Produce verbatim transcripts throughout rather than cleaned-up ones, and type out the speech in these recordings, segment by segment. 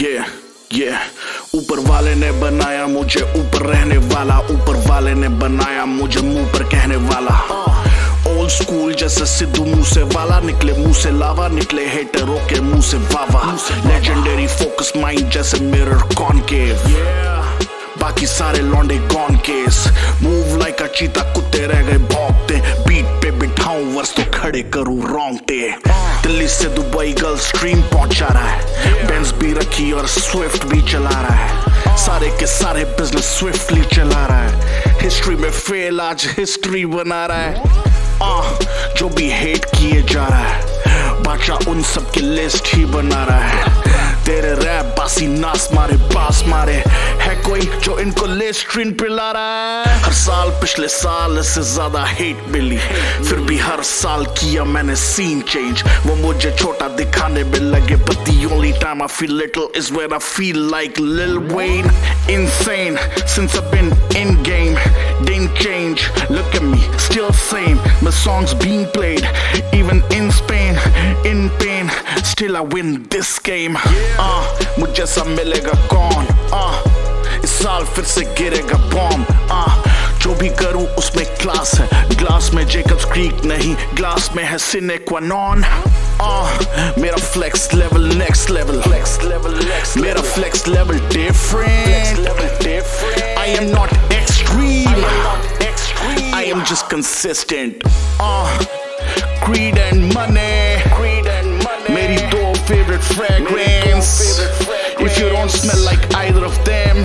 ये ये ऊपर वाले ने बनाया मुझे ऊपर रहने वाला, ऊपर वाले ने बनाया मुझे मुंह पर कहने वाला। ओल्ड स्कूल जैसे सिद्धू मूसे वाला, निकले मुंह से लावा, निकले हेटरों के मुंह से वावा। लेजेंडरी फोकस माइंड जैसे मिरर कॉनकेव, बाकी सारे लौंडे gone case. Move like a cheetah, कुत्ते रह गए भौंकते। बीट पे बिठाऊं वर्स तो खड़े करूं रोंगटे। दिल्ली से दुबई गर्ल स्ट्रीम पहुंचा रहा है, बेंज भी रखी और स्विफ्ट भी चला रहा है। सारे के सारे बिजनेस स्विफ्टली चला रहा है। हिस्ट्री में फेल आज हिस्ट्री बना रहा है। आ, जो भी हेट किए जा रहा है, बादशाह उन सब की लिस्ट ही बना रहा है। तेरे रैप बासी नास मारे पास मारे, है कोई जो इनको लेस्ट्रीन पिला रहा है। हर साल पिछले साल से ज्यादा हेट मिली, फिर भी हर साल किया मैंने सीन चेंज। वो मुझे छोटा दिखाने में लगे, but the only time I feel little is when I feel like Lil Wayne. Insane since I've been in game, didn't change. Look at me, still same. My songs being played even in Spain, in pain. Still I win this game. uh, मुझे सब मिलेगा कौन? uh, इस साल फिर से गिरेगा bomb. uh, जो भी करूं उसमें क्लास है, ग्लास में जेकब्स क्रीक नहीं, ग्लास में है सिने क्वा नॉन। uh, मेरा फ्लेक्स लेवल नेक्स्ट लेवल, मेरा flex level different. I am not extreme, I am just consistent. uh, Greed and money, मेरी दो favorite fragrance. If you don't smell like either of them,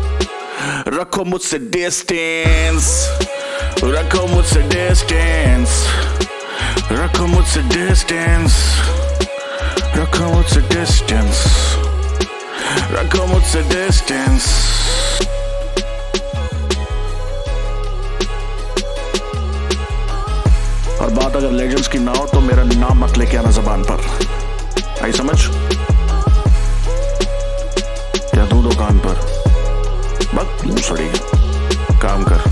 रखो मुझसे distance, रखो मुझसे distance, रखो मुझसे distance, रखो मुझसे distance, रखो मुझसे distance। और बात अगर लेजेंड्स की ना हो तो मेरा नाम मत लेके आना जबान पर, आई समझ? या दूं दुकान पर, बस सड़ी काम कर।